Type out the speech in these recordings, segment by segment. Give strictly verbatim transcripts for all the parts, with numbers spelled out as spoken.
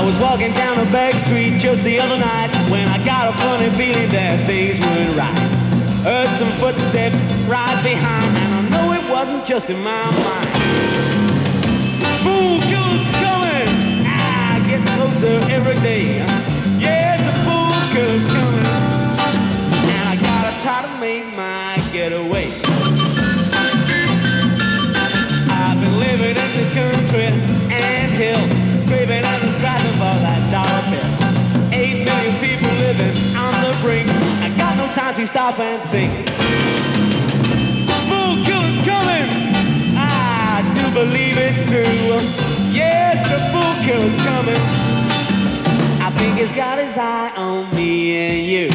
was walking down a back street just the other night when I got a funny feeling that things weren't right. Heard some footsteps right behind, and I know it wasn't just in my mind. Fool killer's coming, ah, getting closer every day. Yes, the fool killer's coming, and I gotta try to make my getaway. I've been living in this country and hill, scraping and scrapping for that dollar bill. Eight million people living on the brink. I got no time to stop and think. Fool killer's coming, I do believe it's true. Yes, the fool killer's coming. I think he's got his eye on me and you.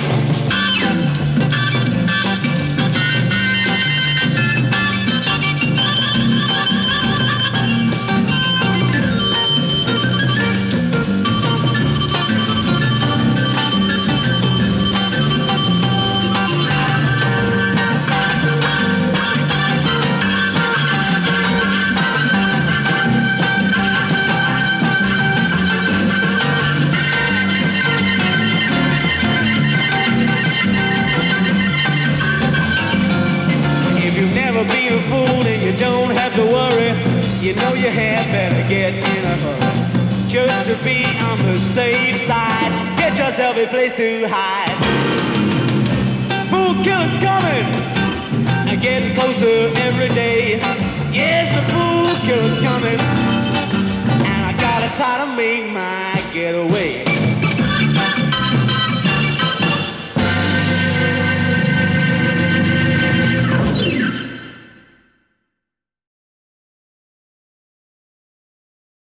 Be a fool and you don't have to worry. You know you had better get in a hurry. Just to be on the safe side, get yourself a place to hide. Fool killer's coming, and getting closer every day. Yes, the fool killer's coming, and I gotta try to make my getaway.